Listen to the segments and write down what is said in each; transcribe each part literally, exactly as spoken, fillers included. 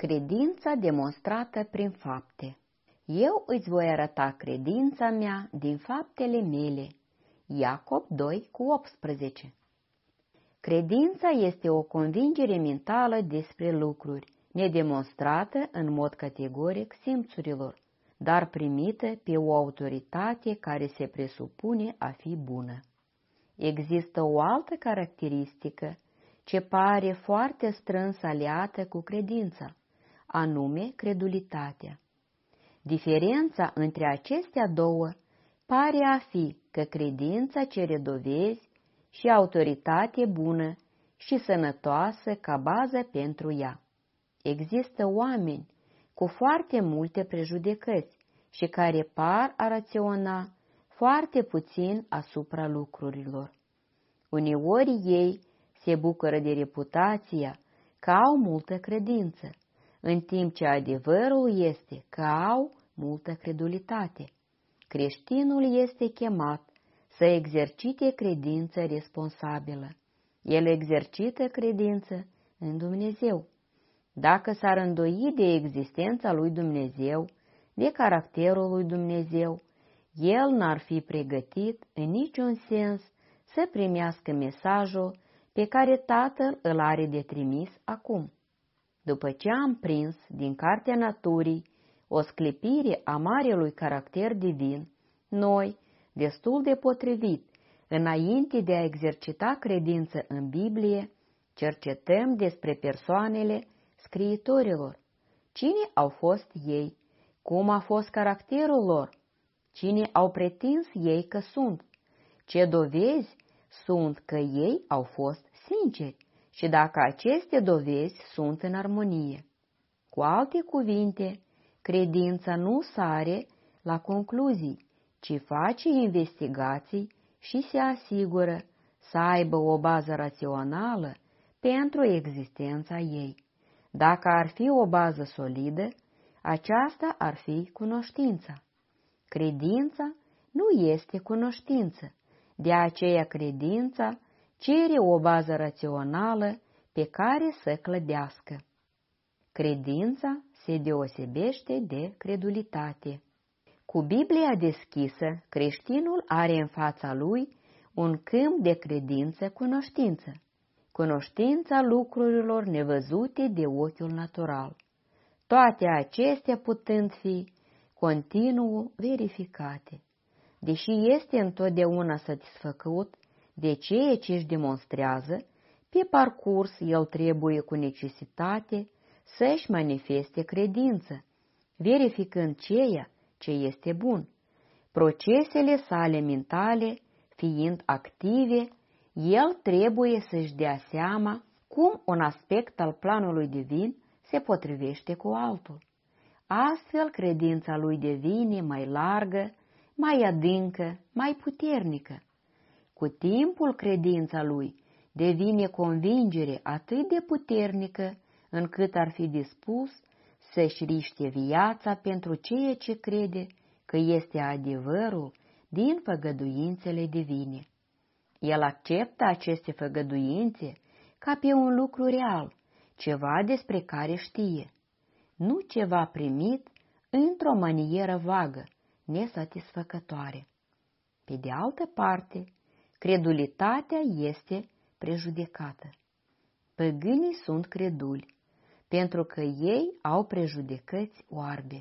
Credința demonstrată prin fapte. Eu îți voi arăta credința mea din faptele mele. Iacob doi cu optsprezece. Credința este o convingere mentală despre lucruri, nedemonstrată în mod categoric simțurilor, dar primită pe o autoritate care se presupune a fi bună. Există o altă caracteristică ce pare foarte strâns aliată cu credința, anume credulitatea. Diferența între acestea două pare a fi că credința cere dovezi și autoritate bună și sănătoasă ca bază pentru ea. Există oameni cu foarte multe prejudecăți și care par a raționa foarte puțin asupra lucrurilor. Uneori ei se bucură de reputația că au multă credință, în timp ce adevărul este că au multă credulitate. Creștinul este chemat să exercite credință responsabilă. El exercită credință în Dumnezeu. Dacă s-ar îndoi de existența lui Dumnezeu, de caracterul lui Dumnezeu, el n-ar fi pregătit în niciun sens să primească mesajul pe care Tatăl îl are de trimis acum. După ce am prins din Cartea Naturii o sclipire a marelui caracter divin, noi, destul de potrivit, înainte de a exercita credință în Biblie, cercetăm despre persoanele scriitorilor. Cine au fost ei? Cum a fost caracterul lor? Cine au pretins ei că sunt? Ce dovezi sunt că ei au fost sinceri și dacă aceste dovezi sunt în armonie? Cu alte cuvinte, credința nu sare la concluzii, ci face investigații și se asigură să aibă o bază rațională pentru existența ei. Dacă ar fi o bază solidă, aceasta ar fi cunoștința. Credința nu este cunoștință, de aceea credința cere o bază rațională pe care să clădească. Credința se deosebește de credulitate. Cu Biblia deschisă, creștinul are în fața lui un câmp de credință-cunoștință, cunoștința lucrurilor nevăzute de ochiul natural, toate acestea putând fi continuu verificate. Deși este întotdeauna satisfăcut de ceea ce își demonstrează, pe parcurs el trebuie cu necesitate să-și manifeste credință, verificând ceea ce este bun. Procesele sale mentale fiind active, el trebuie să-și dea seama cum un aspect al planului divin se potrivește cu altul. Astfel, credința lui devine mai largă, mai adâncă, mai puternică. Cu timpul, credința lui devine convingere atât de puternică, încât ar fi dispus să-și riște viața pentru ceea ce crede că este adevărul din făgăduințele divine. El acceptă aceste făgăduințe ca pe un lucru real, ceva despre care știe, nu ceva primit într-o manieră vagă, nesatisfăcătoare. Pe de altă parte, credulitatea este prejudecată. Păgânii sunt creduli, pentru că ei au prejudecăți oarbe.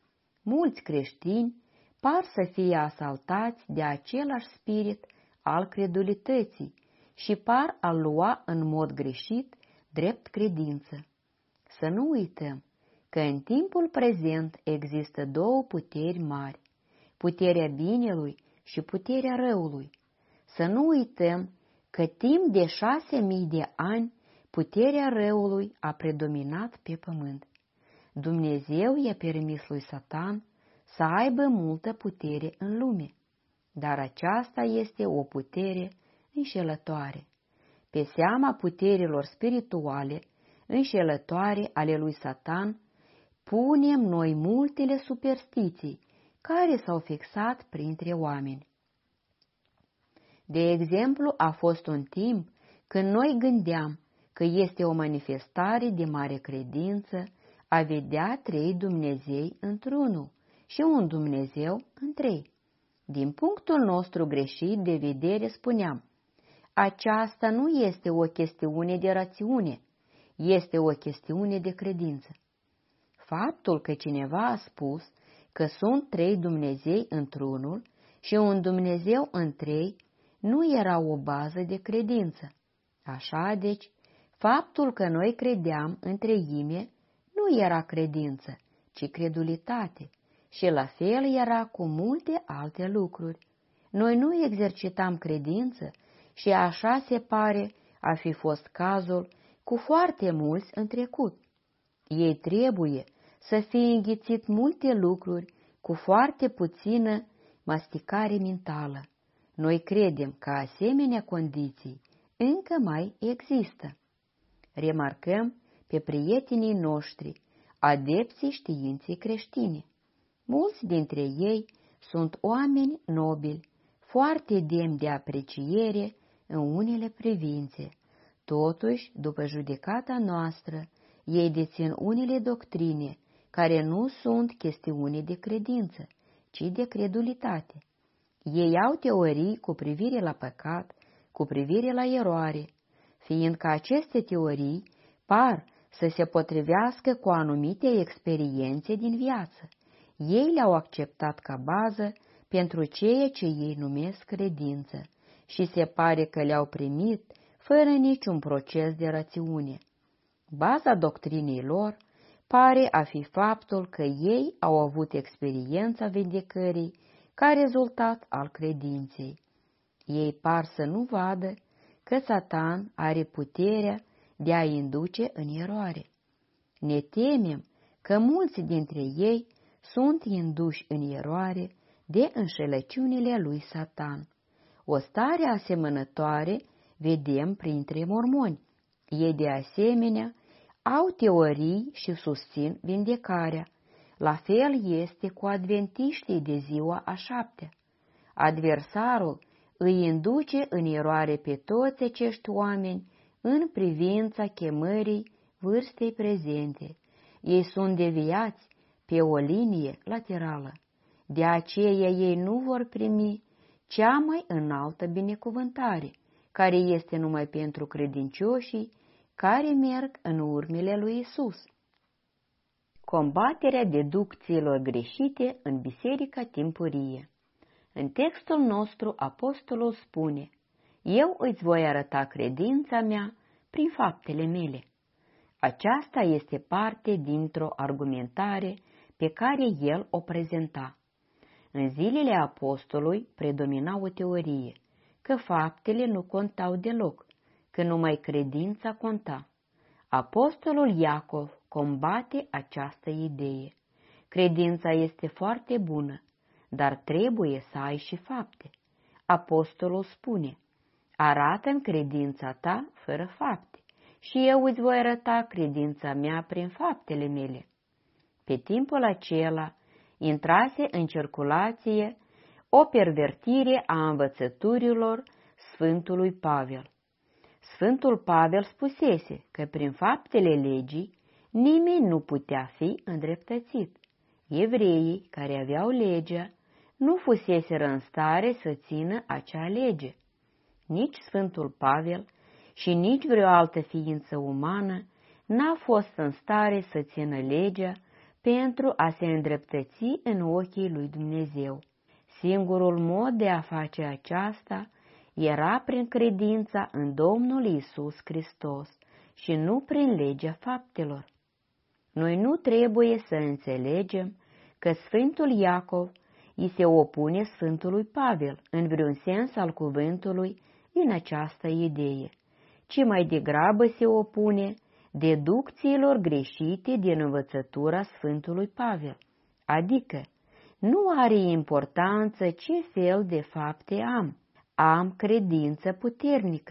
Mulți creștini par să fie asaltați de același spirit al credulității și par a lua în mod greșit drept credință. Să nu uităm că în timpul prezent există două puteri mari, puterea binelui și puterea răului. Să nu uităm că timp de șase mii de ani puterea răului a predominat pe pământ. Dumnezeu i-a permis lui Satan să aibă multă putere în lume, dar aceasta este o putere înșelătoare. Pe seama puterilor spirituale înșelătoare ale lui Satan, punem noi multele superstiții care s-au fixat printre oameni. De exemplu, a fost un timp când noi gândeam că este o manifestare de mare credință a vedea trei Dumnezei într-unul și un Dumnezeu în trei. Din punctul nostru greșit de vedere spuneam, aceasta nu este o chestiune de rațiune, este o chestiune de credință. Faptul că cineva a spus că sunt trei Dumnezei într-unul și un Dumnezeu în trei nu era o bază de credință. Așa deci, faptul că noi credeam în treime nu era credință, ci credulitate, și la fel era cu multe alte lucruri. Noi nu exercitam credință și așa se pare a fi fost cazul cu foarte mulți în trecut. Ei trebuie să fie înghițit multe lucruri cu foarte puțină masticare mentală. Noi credem că asemenea condiții încă mai există. Remarcăm pe prietenii noștri, adepții științei creștine. Mulți dintre ei sunt oameni nobili, foarte demni de apreciere în unele privințe. Totuși, după judecata noastră, ei dețin unele doctrine care nu sunt chestiuni de credință, ci de credulitate. Ei au teorii cu privire la păcat, cu privire la eroare, fiindcă aceste teorii par să se potrivească cu anumite experiențe din viață. Ei le-au acceptat ca bază pentru ceea ce ei numesc credință și se pare că le-au primit fără niciun proces de rațiune. Baza doctrinei lor pare a fi faptul că ei au avut experiența vindecării ca rezultat al credinței. Ei par să nu vadă că Satan are puterea de a induce în eroare. Ne temem că mulți dintre ei sunt induși în eroare de înșelăciunile lui Satan. O stare asemănătoare vedem printre mormoni. Ei de asemenea au teorii și susțin vindecarea. La fel este cu adventiștii de ziua a șaptea. Adversarul îi induce în eroare pe toți acești oameni în privința chemării vârstei prezente. Ei sunt deviați pe o linie laterală. De aceea ei nu vor primi cea mai înaltă binecuvântare, care este numai pentru credincioșii care merg în urmele lui Isus. Combaterea deducțiilor greșite în biserica timpurie. În textul nostru, apostolul spune, eu îți voi arăta credința mea prin faptele mele. Aceasta este parte dintr-o argumentare pe care el o prezenta. În zilele apostolului predomina o teorie, că faptele nu contau deloc, că numai credința conta. Apostolul Iacov combate această idee. Credința este foarte bună, dar trebuie să ai și fapte. Apostolul spune, arată-mi credința ta fără fapte și eu îți voi arăta credința mea prin faptele mele. Pe timpul acela intrase în circulație o pervertire a învățăturilor Sfântului Pavel. Sfântul Pavel spusese că prin faptele legii nimeni nu putea fi îndreptățit. Evreii care aveau legea nu fuseseră în stare să țină acea lege. Nici Sfântul Pavel și nici vreo altă ființă umană n-a fost în stare să țină legea pentru a se îndreptăți în ochii lui Dumnezeu. Singurul mod de a face aceasta era prin credința în Domnul Iisus Hristos și nu prin legea faptelor. Noi nu trebuie să înțelegem că Sfântul Iacov îi se opune Sfântului Pavel în vreun sens al cuvântului în această idee, ci mai degrabă se opune deducțiilor greșite din învățătura Sfântului Pavel, adică nu are importanță ce fel de fapte am, am credință puternică.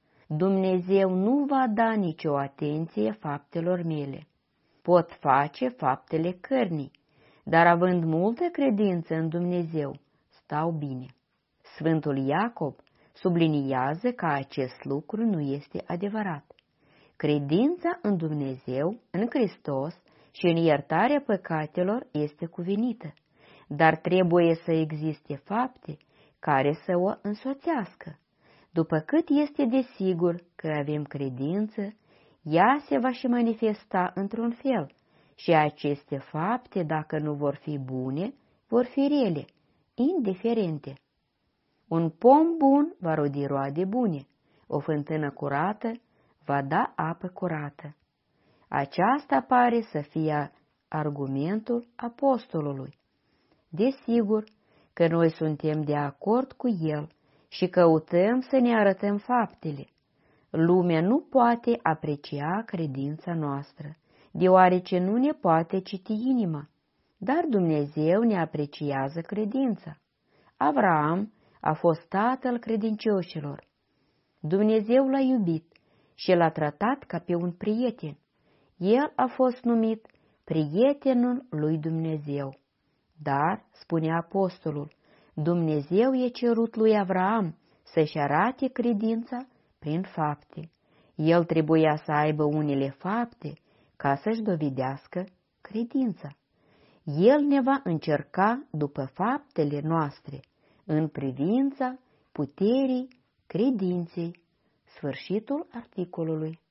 Dumnezeu nu va da nicio atenție faptelor mele. Pot face faptele cărnii, dar având multă credință în Dumnezeu, stau bine. Sfântul Iacob subliniază că acest lucru nu este adevărat. Credința în Dumnezeu, în Hristos și în iertarea păcatelor este cuvenită, dar trebuie să existe fapte care să o însoțească. După cât este desigur că avem credință, ea se va și manifesta într-un fel și aceste fapte, dacă nu vor fi bune, vor fi rele, indiferente. Un pom bun va rodi roade bune, o fântână curată va da apă curată. Aceasta pare să fie argumentul apostolului. Desigur că noi suntem de acord cu el și căutăm să ne arătăm faptele. Lumea nu poate aprecia credința noastră, deoarece nu ne poate citi inima, dar Dumnezeu ne apreciază credința. Avraam a fost tatăl credincioșilor. Dumnezeu l-a iubit și l-a tratat ca pe un prieten. El a fost numit prietenul lui Dumnezeu. Dar, spune apostolul, Dumnezeu i-a cerut lui Avraam să-și arate credința prin fapte. El trebuia să aibă unele fapte ca să-și dovedească credința. El ne va încerca după faptele noastre, în privința puterii credinței. Sfârșitul articolului.